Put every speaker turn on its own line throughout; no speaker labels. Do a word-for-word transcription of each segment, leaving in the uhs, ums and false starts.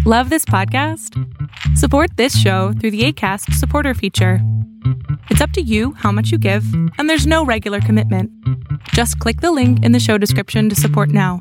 Love this podcast? Support this show through the Acast supporter feature. It's up to you how much you give, and there's no regular commitment. Just click the link in the show description to support now.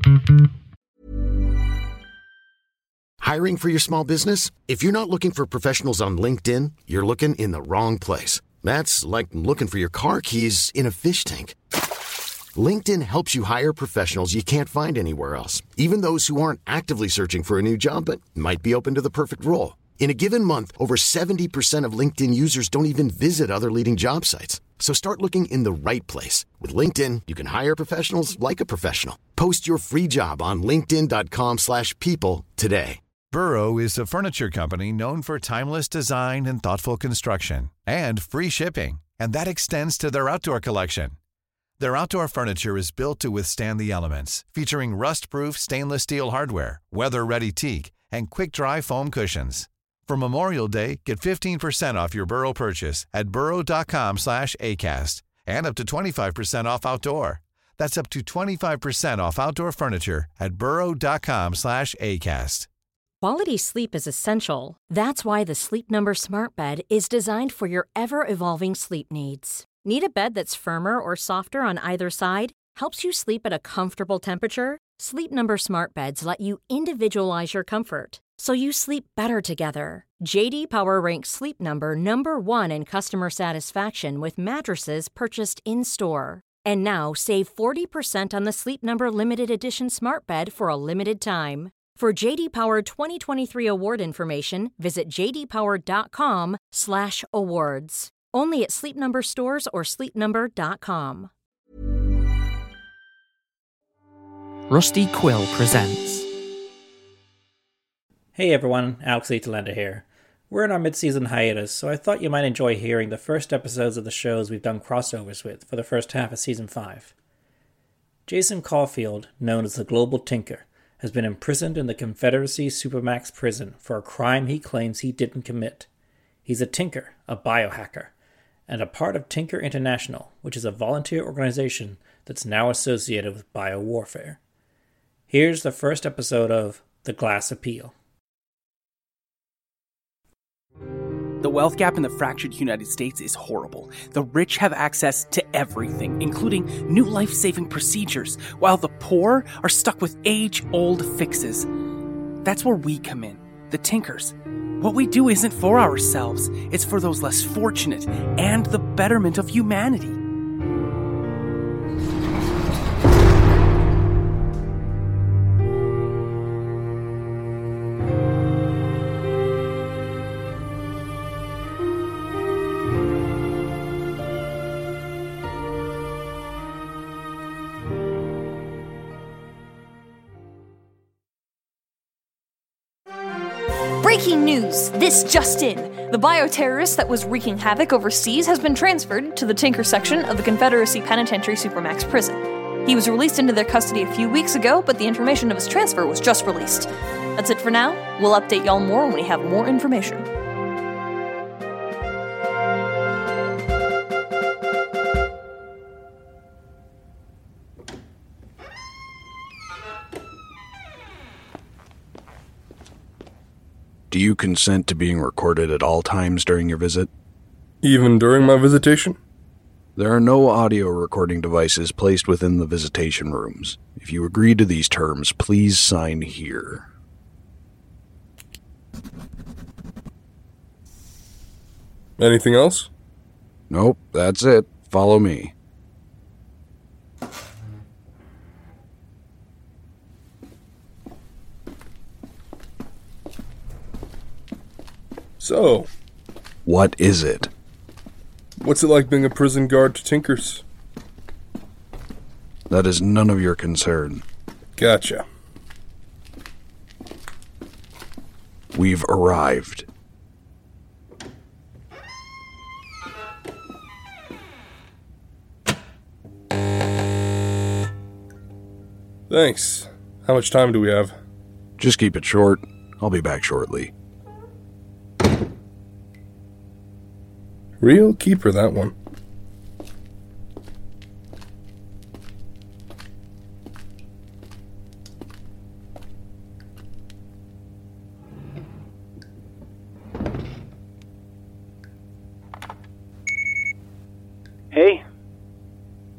Hiring for your small business? If you're not looking for professionals on LinkedIn, you're looking in the wrong place. That's like looking for your car keys in a fish tank. LinkedIn helps you hire professionals you can't find anywhere else, even those who aren't actively searching for a new job but might be open to the perfect role. In a given month, over seventy percent of LinkedIn users don't even visit other leading job sites. So start looking in the right place. With LinkedIn, you can hire professionals like a professional. Post your free job on linkedin.com slash people today.
Burrow is a furniture company known for timeless design and thoughtful construction, and free shipping, and that extends to their outdoor collection. Their outdoor furniture is built to withstand the elements, featuring rust-proof stainless steel hardware, weather-ready teak, and quick-dry foam cushions. For Memorial Day, get fifteen percent off your Burrow purchase at burrow.com slash ACAST and up to twenty-five percent off outdoor. That's up to twenty-five percent off outdoor furniture at burrow.com slash ACAST.
Quality sleep is essential. That's why the Sleep Number Smart Bed is designed for your ever-evolving sleep needs. Need a bed that's firmer or softer on either side? Helps you sleep at a comfortable temperature? Sleep Number Smart Beds let you individualize your comfort, so you sleep better together. J D Power ranks Sleep Number number one in customer satisfaction with mattresses purchased in-store. And now save forty percent on the Sleep Number Limited Edition Smart Bed for a limited time. For J D Power twenty twenty-three award information, visit jdpower.com slash awards. Only at Sleep Number stores or sleep number dot com.
Rusty Quill presents.
Hey everyone, Alex Italenda here. We're in our mid-season hiatus, so I thought you might enjoy hearing the first episodes of the shows we've done crossovers with for the first half of Season five. Jason Caulfield, known as the Global Tinker, has been imprisoned in the Confederacy Supermax prison for a crime he claims he didn't commit. He's a tinker, a biohacker, and a part of Tinker International, which is a volunteer organization that's now associated with biowarfare. Here's the first episode of The Glass Appeal.
The wealth gap in the fractured United States is horrible. The rich have access to everything, including new life-saving procedures, while the poor are stuck with age-old fixes. That's where we come in, the Tinkers. What we do isn't for ourselves, it's for those less fortunate and the betterment of humanity.
Breaking news! This just in! The bioterrorist that was wreaking havoc overseas has been transferred to the Tinker section of the Confederacy Penitentiary Supermax prison. He was released into their custody a few weeks ago, but the information of his transfer was just released. That's it for now. We'll update y'all more when we have more information.
Do you consent to being recorded at all times during your visit?
Even during my visitation?
There are no audio recording devices placed within the visitation rooms. If you agree to these terms, please sign here.
Anything else?
Nope, that's it. Follow me.
So,
what is it?
What's it like being a prison guard to Tinkers?
That is none of your concern.
Gotcha.
We've arrived.
Thanks. How much time do we have?
Just keep it short. I'll be back shortly.
Real keeper, that one.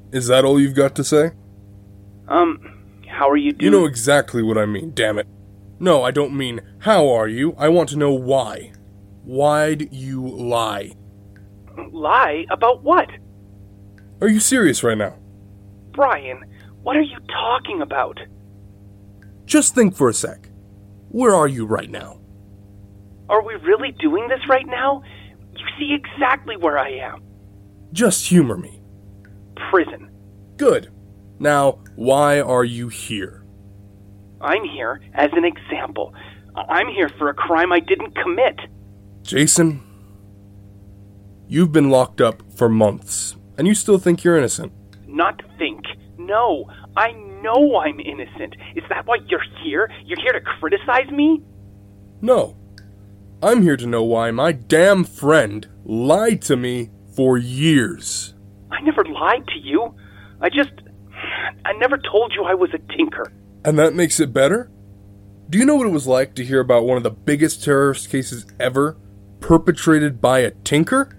Is that all you've got to say?
Um, how are you doing?
You know exactly what I mean, damn it. No, I don't mean, how are you? I want to know why. Why'd you lie?
Lie? About what?
Are you serious right now?
Brian, what are you talking about?
Just think for a sec. Where are you right now?
Are we really doing this right now? You see exactly where I am.
Just humor me.
Prison.
Good. Now, why are you here?
I'm here as an example. I'm here for a crime I didn't commit.
Jason, you've been locked up for months, and you still think you're innocent.
Not think. No, I know I'm innocent. Is that why you're here? You're here to criticize me?
No. I'm here to know why my damn friend lied to me for years.
I never lied to you. I just... I never told you I was a tinker.
And that makes it better? Do you know what it was like to hear about one of the biggest terrorist cases ever perpetrated by a tinker?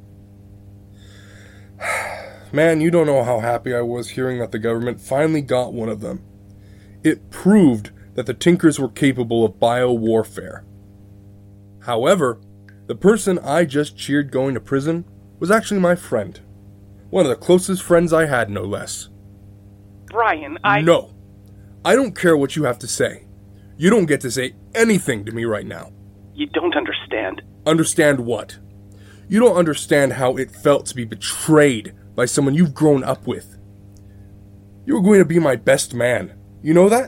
Man, you don't know how happy I was hearing that the government finally got one of them. It proved that the tinkers were capable of biowarfare. However, the person I just cheered going to prison was actually my friend. One of the closest friends I had, no less.
Brian, I...
No. I don't care what you have to say. You don't get to say anything to me right now.
You don't understand.
Understand what? You don't understand how it felt to be betrayed by someone you've grown up with. You were going to be my best man. You know that?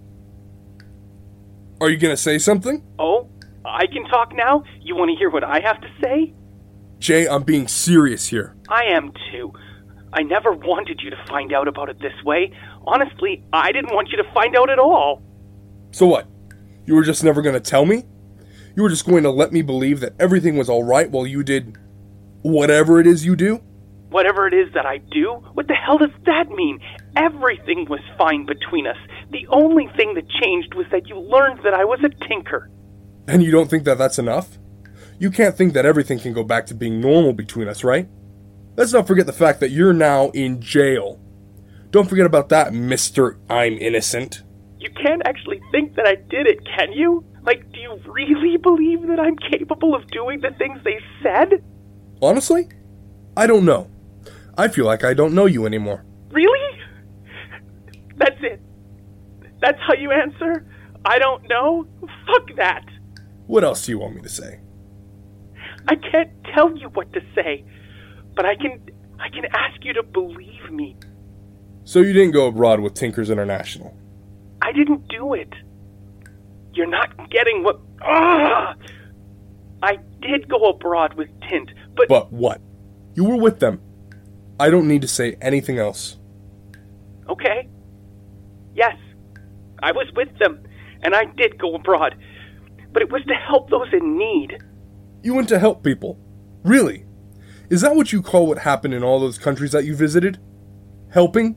Are you going to say something?
Oh, I can talk now? You want to hear what I have to say?
Jay, I'm being serious here.
I am too. I never wanted you to find out about it this way. Honestly, I didn't want you to find out at all.
So what? You were just never going to tell me? You were just going to let me believe that everything was alright while you did whatever it is you do?
Whatever it is that I do? What the hell does that mean? Everything was fine between us. The only thing that changed was that you learned that I was a tinker.
And you don't think that that's enough? You can't think that everything can go back to being normal between us, right? Let's not forget the fact that you're now in jail. Don't forget about that, Mister I'm innocent.
You can't actually think that I did it, can you? Like, do you really believe that I'm capable of doing the things they said?
Honestly, I don't know. I feel like I don't know you anymore.
Really? That's it? That's how you answer? I don't know? Fuck that.
What else do you want me to say?
I can't tell you what to say, but I can I can ask you to believe me.
So you didn't go abroad with Tinkers International?
I didn't do it. You're not getting what... Ugh! I did go abroad with Tint, but...
But what? You were with them. I don't need to say anything else.
Okay. Yes, I was with them, and I did go abroad. But it was to help those in need.
You went to help people? Really? Is that what you call what happened in all those countries that you visited? Helping?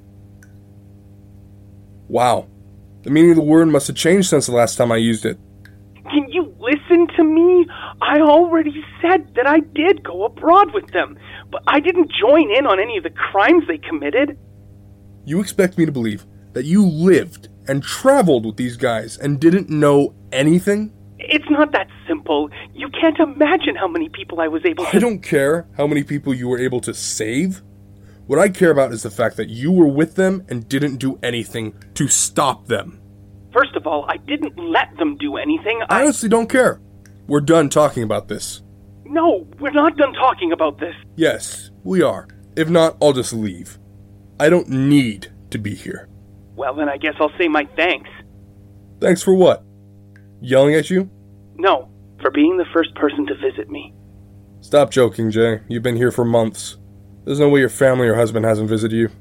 Wow. The meaning of the word must have changed since the last time I used it.
Can you listen to me? I already said that I did go abroad with them, but I didn't join in on any of the crimes they committed.
You expect me to believe that you lived and traveled with these guys and didn't know anything?
It's not that simple. You can't imagine how many people I was able to...
I don't care how many people you were able to save. What I care about is the fact that you were with them and didn't do anything to stop them.
First of all, I didn't let them do anything.
I, I honestly don't care. We're done talking about this.
No, we're not done talking about this.
Yes, we are. If not, I'll just leave. I don't need to be here.
Well, then I guess I'll say my thanks.
Thanks for what? Yelling at you?
No, for being the first person to visit me.
Stop joking, Jay. You've been here for months. There's no way your family or husband hasn't visited you.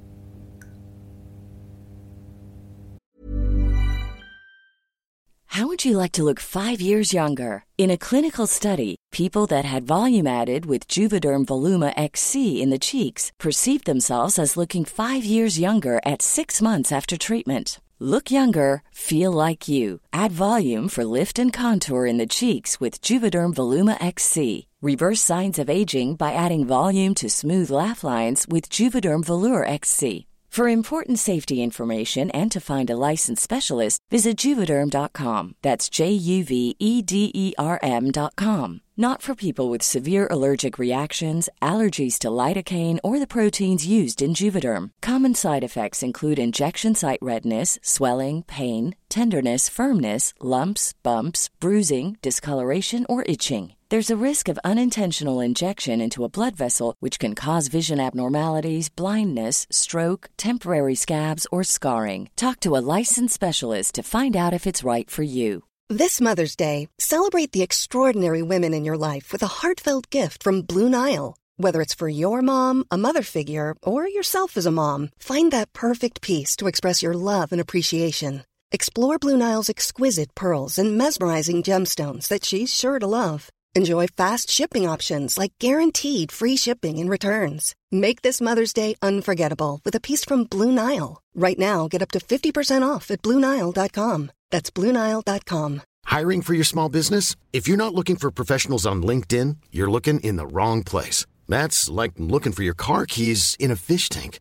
How would you like to look five years younger? In a clinical study, people that had volume added with Juvederm Voluma X C in the cheeks perceived themselves as looking five years younger at six months after treatment. Look younger, feel like you. Add volume for lift and contour in the cheeks with Juvederm Voluma X C. Reverse signs of aging by adding volume to smooth laugh lines with Juvederm Volure X C. For important safety information and to find a licensed specialist, visit Juvederm dot com. That's J U V E D E R M dot com. Not for people with severe allergic reactions, allergies to lidocaine, or the proteins used in Juvederm. Common side effects include injection site redness, swelling, pain, tenderness, firmness, lumps, bumps, bruising, discoloration, or itching. There's a risk of unintentional injection into a blood vessel, which can cause vision abnormalities, blindness, stroke, temporary scabs, or scarring. Talk to a licensed specialist to find out if it's right for you.
This Mother's Day, celebrate the extraordinary women in your life with a heartfelt gift from Blue Nile. Whether it's for your mom, a mother figure, or yourself as a mom, find that perfect piece to express your love and appreciation. Explore Blue Nile's exquisite pearls and mesmerizing gemstones that she's sure to love. Enjoy fast shipping options like guaranteed free shipping and returns. Make this Mother's Day unforgettable with a piece from Blue Nile. Right now, get up to fifty percent off at Blue Nile dot com. That's Blue Nile dot com.
Hiring for your small business? If you're not looking for professionals on LinkedIn, you're looking in the wrong place. That's like looking for your car keys in a fish tank.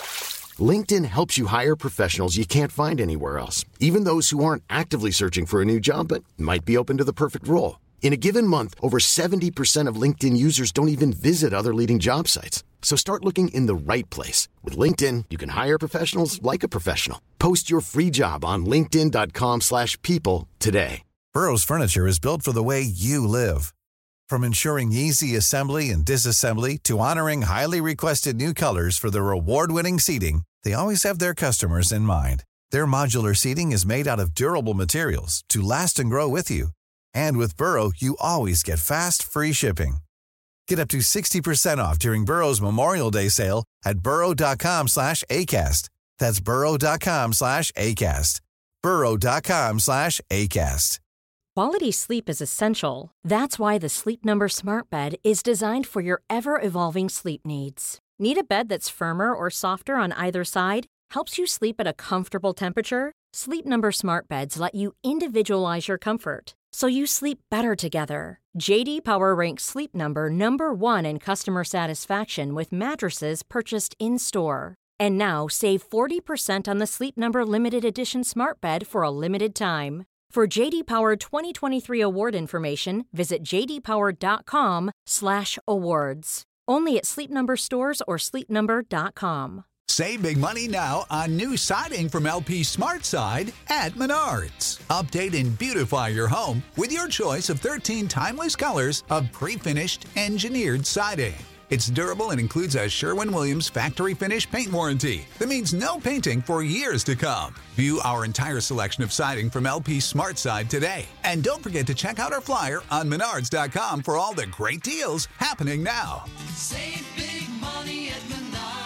LinkedIn helps you hire professionals you can't find anywhere else, even those who aren't actively searching for a new job but might be open to the perfect role. In a given month, over seventy percent of LinkedIn users don't even visit other leading job sites. So start looking in the right place. With LinkedIn, you can hire professionals like a professional. Post your free job on linkedin dot com slash people today.
Burrow's furniture is built for the way you live. From ensuring easy assembly and disassembly to honoring highly requested new colors for their award-winning seating, they always have their customers in mind. Their modular seating is made out of durable materials to last and grow with you. And with Burrow, you always get fast, free shipping. Get up to sixty percent off during Burrow's Memorial Day sale at burrow dot com slash ACAST. That's burrow dot com slash ACAST. burrow dot com slash ACAST.
Quality sleep is essential. That's why the Sleep Number Smart Bed is designed for your ever-evolving sleep needs. Need a bed that's firmer or softer on either side? Helps you sleep at a comfortable temperature? Sleep Number Smart Beds let you individualize your comfort, so you sleep better together. J D Power ranks Sleep Number number one in customer satisfaction with mattresses purchased in-store. And now, save forty percent on the Sleep Number Limited Edition Smart Bed for a limited time. For J D Power twenty twenty-three award information, visit j d power dot com slash awards. Only at Sleep Number stores or sleep number dot com.
Save big money now on new siding from L P SmartSide at Menards. Update and beautify your home with your choice of thirteen timeless colors of pre-finished engineered siding. It's durable and includes a Sherwin-Williams factory finish paint warranty that means no painting for years to come. View our entire selection of siding from L P SmartSide today. And don't forget to check out our flyer on menards dot com for all the great deals happening now.
Save big money at Menards.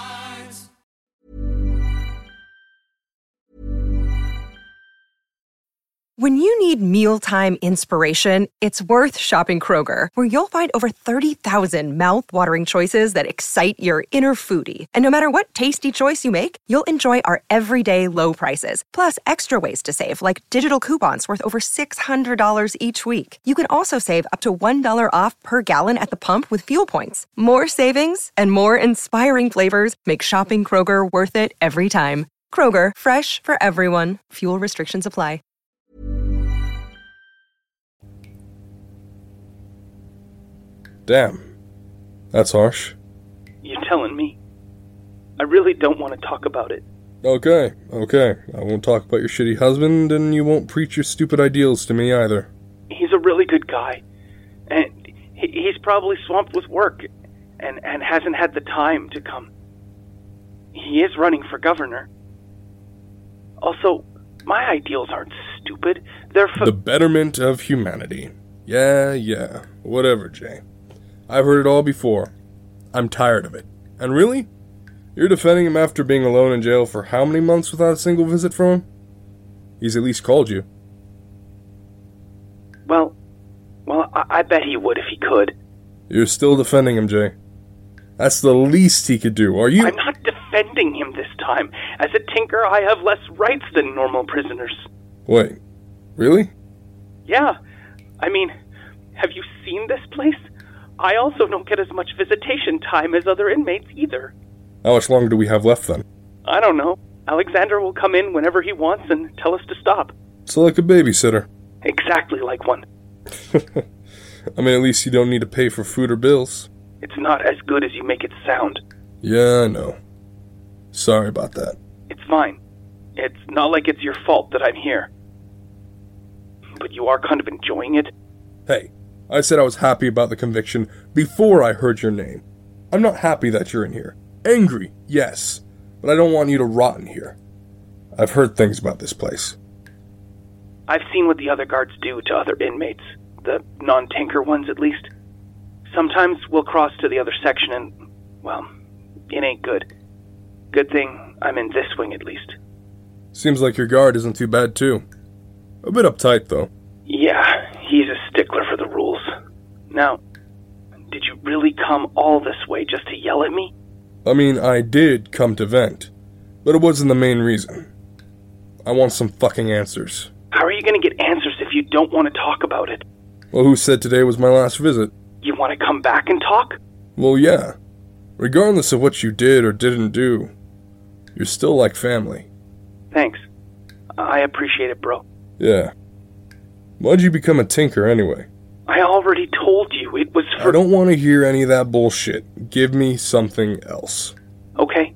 When you need mealtime inspiration, it's worth shopping Kroger, where you'll find over thirty thousand mouth-watering choices that excite your inner foodie. And no matter what tasty choice you make, you'll enjoy our everyday low prices, plus extra ways to save, like digital coupons worth over six hundred dollars each week. You can also save up to one dollar off per gallon at the pump with fuel points. More savings and more inspiring flavors make shopping Kroger worth it every time. Kroger, fresh for everyone. Fuel restrictions apply.
Damn. That's harsh.
You're telling me. I really don't want to talk about it.
Okay, okay. I won't talk about your shitty husband, and you won't preach your stupid ideals to me either.
He's a really good guy. And he's probably swamped with work and, and hasn't had the time to come. He is running for governor. Also, my ideals aren't stupid. They're for...
The betterment of humanity. Yeah, yeah. Whatever, Jay. I've heard it all before. I'm tired of it. And really? You're defending him after being alone in jail for how many months without a single visit from him? He's at least called you.
Well, well, I, I bet he would if he could.
You're still defending him, Jay. That's the least he could do, are you?
I'm not defending defending him this time. As a tinker, I have less rights than normal prisoners.
Wait, really?
Yeah. I mean, have you seen this place? I also don't get as much visitation time as other inmates either.
How much longer do we have left then?
I don't know. Alexander will come in whenever he wants and tell us to stop.
So like a babysitter.
Exactly like one.
I mean, at least you don't need to pay for food or bills.
It's not as good as you make it sound.
Yeah, I know. Sorry about that.
It's fine. It's not like it's your fault that I'm here. But you are kind of enjoying it.
Hey, I said I was happy about the conviction before I heard your name. I'm not happy that you're in here. Angry, yes, but I don't want you to rot in here. I've heard things about this place.
I've seen what the other guards do to other inmates. The non-tinker ones, at least. Sometimes we'll cross to the other section and, well, it ain't good. Good thing I'm in this wing, at least.
Seems like your guard isn't too bad, too. A bit uptight, though.
Yeah, he's a stickler for the rules. Now, did you really come all this way just to yell at me?
I mean, I did come to vent, but it wasn't the main reason. I want some fucking answers.
How are you going to get answers if you don't want to talk about it?
Well, who said today was my last visit?
You want to come back and talk?
Well, yeah. Regardless of what you did or didn't do, you're still like family.
Thanks. I appreciate it, bro.
Yeah. Why'd you become a tinker, anyway?
I already told you, it was for...
I don't want to hear any of that bullshit. Give me something else.
Okay.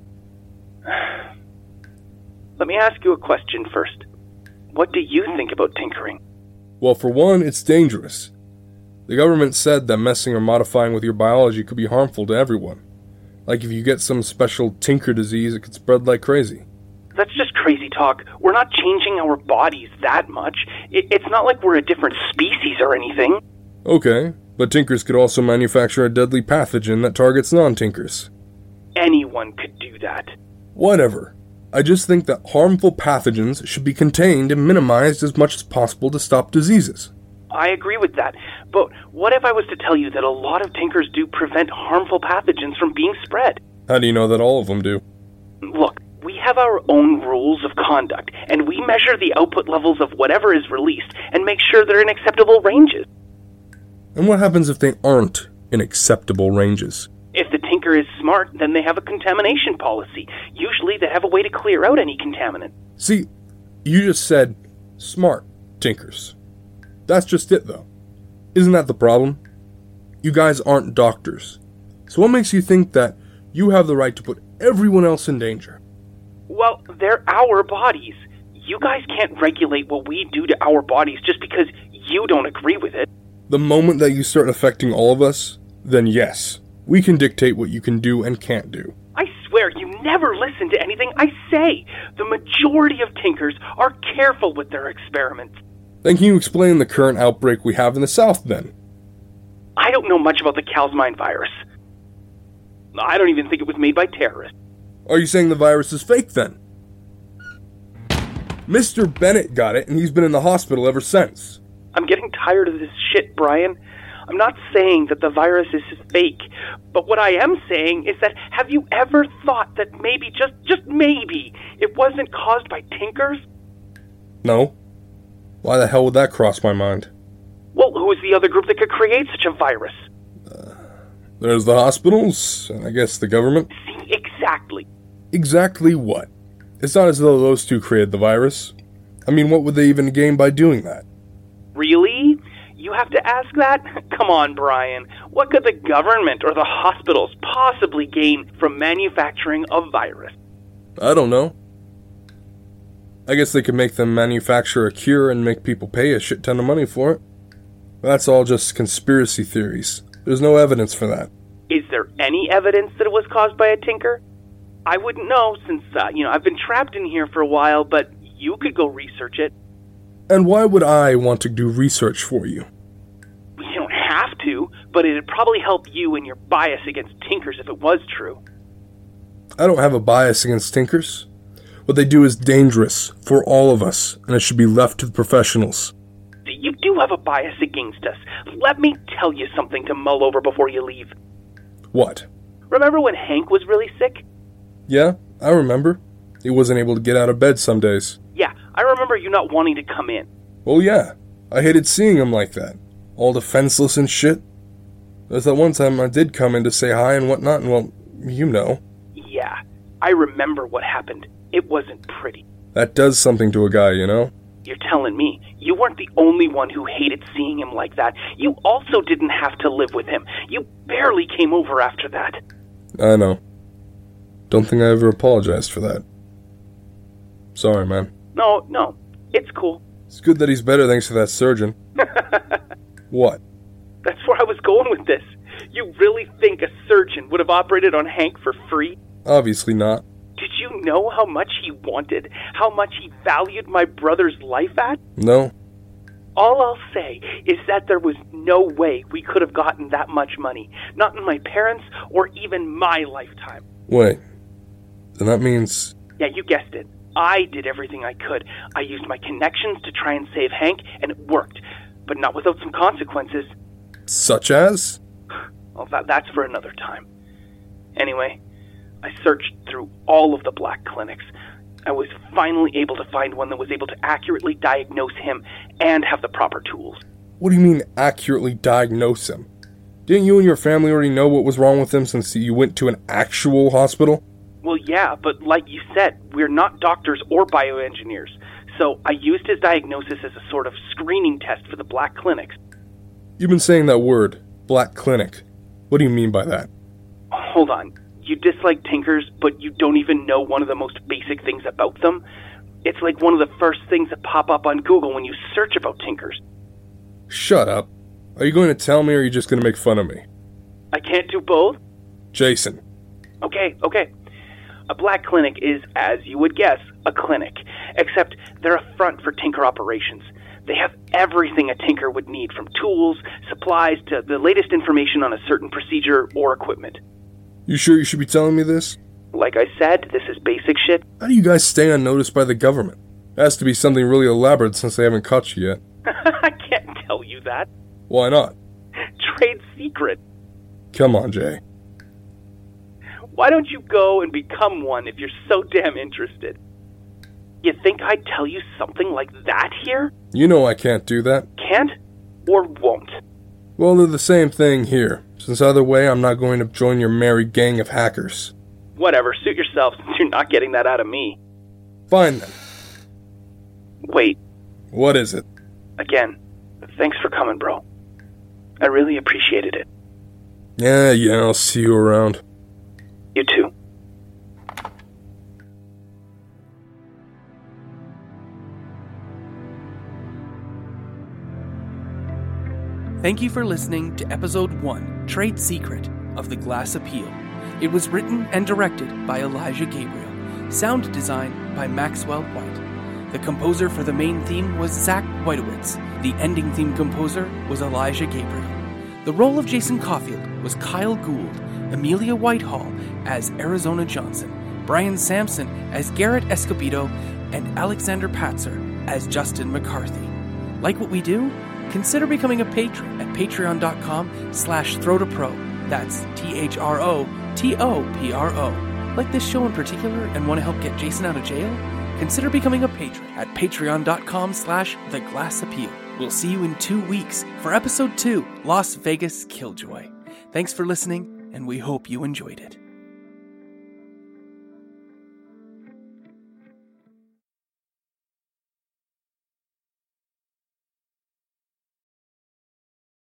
Let me ask you a question first. What do you think about tinkering?
Well, for one, it's dangerous. The government said that messing or modifying with your biology could be harmful to everyone. Like if you get some special tinker disease, it could spread like crazy.
That's just crazy talk. We're not changing our bodies that much. It, it's not like we're a different species or anything.
Okay, but tinkers could also manufacture a deadly pathogen that targets non-tinkers.
Anyone could do that.
Whatever. I just think that harmful pathogens should be contained and minimized as much as possible to stop diseases.
I agree with that, but what if I was to tell you that a lot of tinkers do prevent harmful pathogens from being spread?
How do you know that all of them do?
Look, we have our own rules of conduct, and we measure the output levels of whatever is released and make sure they're in acceptable ranges.
And what happens if they aren't in acceptable ranges?
If the tinker is smart, then they have a contamination policy. Usually they have a way to clear out any contaminant.
See, you just said smart tinkers. That's just it, though. Isn't that the problem? You guys aren't doctors. So what makes you think that you have the right to put everyone else in danger?
Well, they're our bodies. You guys can't regulate what we do to our bodies just because you don't agree with it.
The moment that you start affecting all of us, then yes, we can dictate what you can do and can't do.
I swear, you never listen to anything I say. The majority of tinkers are careful with their experiments.
Then can you explain the current outbreak we have in the South, then?
I don't know much about the Kalsmine virus. I don't even think it was made by terrorists.
Are you saying the virus is fake, then? Mister Bennett got it, and he's been in the hospital ever since.
I'm getting tired of this shit, Brian. I'm not saying that the virus is fake, but what I am saying is that have you ever thought that maybe, just, just maybe, it wasn't caused by tinkers?
No. Why the hell would that cross my mind?
Well, who is the other group that could create such a virus?
Uh, there's the hospitals, and I guess the government.
See, exactly.
Exactly what? It's not as though those two created the virus. I mean, what would they even gain by doing that?
Really? You have to ask that? Come on, Brian. What could the government or the hospitals possibly gain from manufacturing a virus?
I don't know. I guess they could make them manufacture a cure and make people pay a shit ton of money for it. That's all just conspiracy theories. There's no evidence for that.
Is there any evidence that it was caused by a tinker? I wouldn't know since, uh, you know, I've been trapped in here for a while, but you could go research it.
And why would I want to do research for you?
You don't have to, but it'd probably help you in your bias against tinkers if it was true.
I don't have a bias against tinkers. What they do is dangerous for all of us, and it should be left to the professionals.
You do have a bias against us. Let me tell you something to mull over before you leave.
What?
Remember when Hank was really sick?
Yeah, I remember. He wasn't able to get out of bed some days.
Yeah, I remember you not wanting to come in.
Well, yeah. I hated seeing him like that. All defenseless and shit. There's that one time I did come in to say hi and whatnot, and well, you know.
Yeah, I remember what happened. It wasn't pretty.
That does something to a guy, you know?
You're telling me you weren't the only one who hated seeing him like that. You also didn't have to live with him. You barely came over after that.
I know. Don't think I ever apologized for that. Sorry, man.
No, no. It's cool.
It's good that he's better thanks to that surgeon. What?
That's where I was going with this. You really think a surgeon would have operated on Hank for free?
Obviously not.
Did you know how much he wanted? How much he valued my brother's life at?
No.
All I'll say is that there was no way we could have gotten that much money. Not in my parents' or even my lifetime.
Wait. Then that means...
Yeah, you guessed it. I did everything I could. I used my connections to try and save Hank, and it worked. But not without some consequences.
Such as?
Well, that, that's for another time. Anyway, I searched through all of the black clinics. I was finally able to find one that was able to accurately diagnose him and have the proper tools.
What do you mean, accurately diagnose him? Didn't you and your family already know what was wrong with him since you went to an actual hospital?
Well, yeah, but like you said, we're not doctors or bioengineers. So I used his diagnosis as a sort of screening test for the black clinics.
You've been saying that word, black clinic. What do you mean by that?
Hold on. You dislike Tinkers, but you don't even know one of the most basic things about them? It's like one of the first things that pop up on Google when you search about Tinkers.
Shut up. Are you going to tell me or are you just going to make fun of me?
I can't do both?
Jason.
Okay, okay. A black clinic is, as you would guess, a clinic. Except they're a front for Tinker operations. They have everything a Tinker would need, from tools, supplies, to the latest information on a certain procedure or equipment.
You sure you should be telling me this?
Like I said, this is basic shit.
How do you guys stay unnoticed by the government? It has to be something really elaborate since they haven't caught you yet.
I can't tell you that.
Why not?
Trade secret.
Come on, Jay.
Why don't you go and become one if you're so damn interested? You think I'd tell you something like that here?
You know I can't do that.
Can't or won't?
Well, they're the same thing here, since either way I'm not going to join your merry gang of hackers.
Whatever, suit yourself since you're not getting that out of me.
Fine then.
Wait.
What is it?
Again, thanks for coming, bro. I really appreciated it.
Yeah, yeah, I'll see you around.
You too.
Thank you for listening to Episode one, Trade Secret, of The Glass Appeal. It was written and directed by Elijah Gabriel. Sound design by Maxwell White. The composer for the main theme was Zach Whitowitz. The ending theme composer was Elijah Gabriel. The role of Jason Caulfield was Kyle Gould, Amelia Whitehall as Arizona Johnson, Brian Sampson as Garrett Escobedo, and Alexander Patzer as Justin McCarthy. Like what we do? Consider becoming a patron at patreon.com slash throtopro. That's T H R O T O P R O. Like this show in particular and want to help get Jason out of jail? Consider becoming a patron at patreon.com slash the glass appeal. We'll see you in two weeks for episode two, Las Vegas Killjoy. Thanks for listening, and we hope you enjoyed it.